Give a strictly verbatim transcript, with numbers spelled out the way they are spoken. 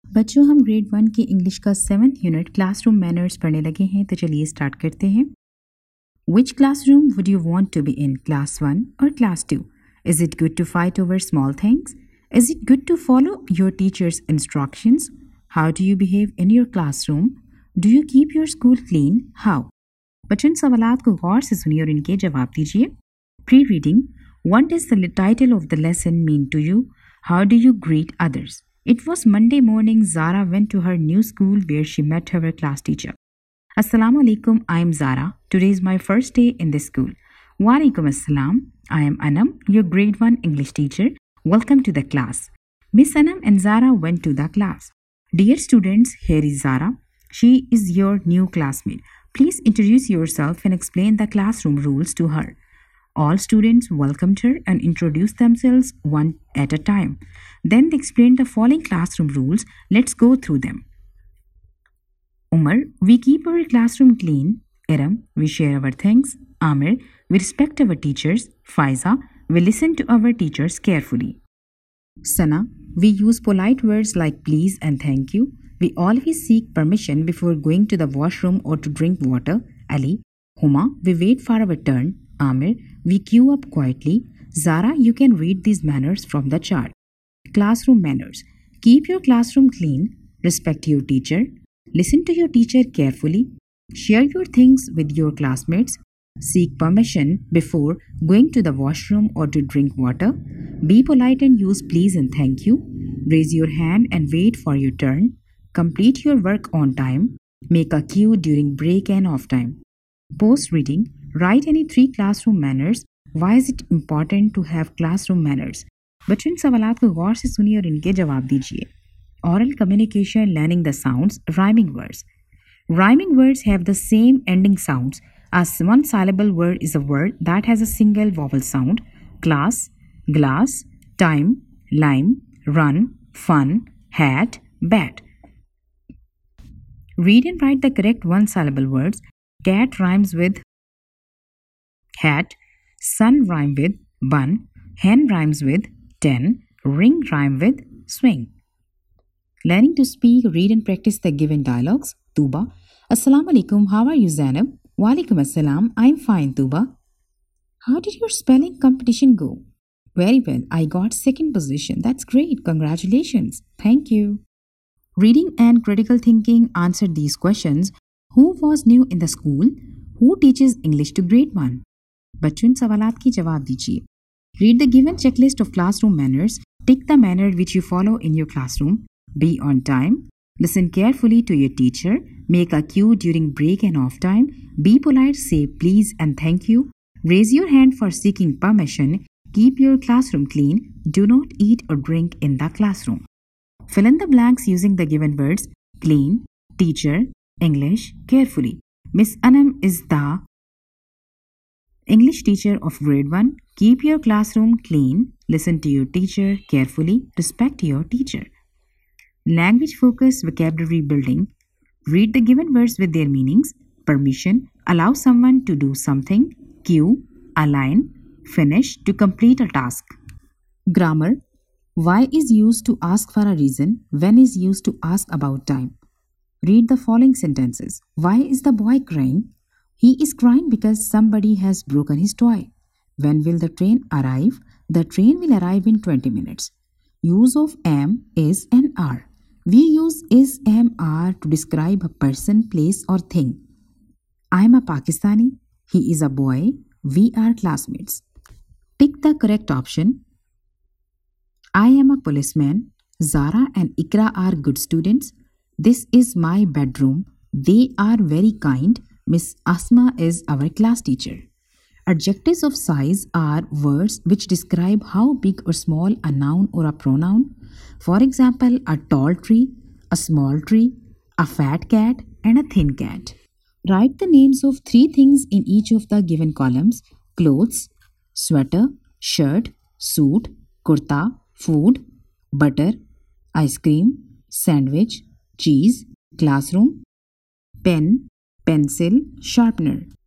बच्चों हम grade one के इंग्लिश का सेवन्थ यूनिट क्लासरूम मैनर्स पढ़ने लगे हैं, तो चलिए स्टार्ट करते हैं। Which classroom would you want to be in, class one or class two? Is it good to fight over small things? Is it good to follow your teacher's instructions? How do you behave in your classroom? Do you keep your school clean? How? बच्चों इन सवालात को गौर से सुनिए और इनके जवाब दीजिए। Pre reading, what does the title of the lesson mean to you? How do you greet others? It was Monday morning. Zara went to her new school where she met her class teacher. Assalamu alaikum, I am Zara. Today is my first day in this school. Wa alaikum assalam. I am Anam, your grade one English teacher. Welcome to the class. Miss Anam and Zara went to the class. Dear students, here is Zara. She is your new classmate. Please introduce yourself and explain the classroom rules to her. All students welcomed her and introduced themselves one at a time. Then they explained the following classroom rules. Let's go through them. Umar, we keep our classroom clean. Iram, we share our things. Amir, we respect our teachers. Faiza, we listen to our teachers carefully. Sana, we use polite words like please and thank you. We always seek permission before going to the washroom or to drink water. Ali, Huma, we wait for our turn. Amir, we queue up quietly. Zara, you can read these manners from the chart. Classroom manners. Keep your classroom clean. Respect your teacher. Listen to your teacher carefully. Share your things with your classmates. Seek permission before going to the washroom or to drink water. Be polite and use please and thank you. Raise your hand and wait for your turn. Complete your work on time. Make a queue during break and off time. Post reading. Write any three classroom manners. Why is it important to have classroom manners? बच्चों इन सवालात को गौर से सुनिए और इनके जवाब दीजिए। Oral communication, learning the sounds, rhyming words. Rhyming words have the same ending sounds. A one syllable word is a word that has a single vowel sound. Class, glass, time, lime, run, fun, hat, bat. Read and write the correct one syllable words. Cat rhymes with hat, sun rhyme with bun, hen rhymes with ten, ring rhyme with swing. Learning to speak, read and practice the given dialogues. Tuba, Assalamu alaikum, how are you Zainab? Wa alaikum assalam, I'm fine Tuba. How did your spelling competition go? Very well, I got second position. That's great, congratulations. Thank you. Reading and critical thinking, answered these questions. Who was new in the school? Who teaches English to grade one? बच्चों इन सवालात की जवाब दीजिए। Read the given checklist of classroom manners. Tick the manner which you follow in your classroom. Be on time. Listen carefully to your teacher. Make a queue during break and off time. Be polite. Say please and thank you. Raise your hand for seeking permission. Keep your classroom clean. Do not eat or drink in the classroom. Fill in the blanks using the given words. Clean, teacher, English, carefully. Miss Anam is the English teacher of grade one. Keep your classroom clean. Listen to your teacher carefully. Respect your teacher. Language focus, vocabulary building. Read the given words with their meanings. Permission, allow someone to do something. Cue, align, finish, to complete a task. Grammar. Why is used to ask for a reason. When is used to ask about time. Read the following sentences. Why is the boy crying? He is crying because somebody has broken his toy. When will the train arrive? The train will arrive in twenty minutes. Use of am, is and are. We use is, am, are to describe a person, place or thing. I am a Pakistani. He is a boy. We are classmates. Pick the correct option. I am a policeman. Zara and Ikra are good students. This is my bedroom. They are very kind. Miss Asma is our class teacher. Adjectives of size are words which describe how big or small a noun or a pronoun. For example, a tall tree, a small tree, a fat cat, and a thin cat. Write the names of three things in each of the given columns. Clothes, sweater, shirt, suit, kurta, food, butter, ice cream, sandwich, cheese, classroom, pen, pencil, sharpener.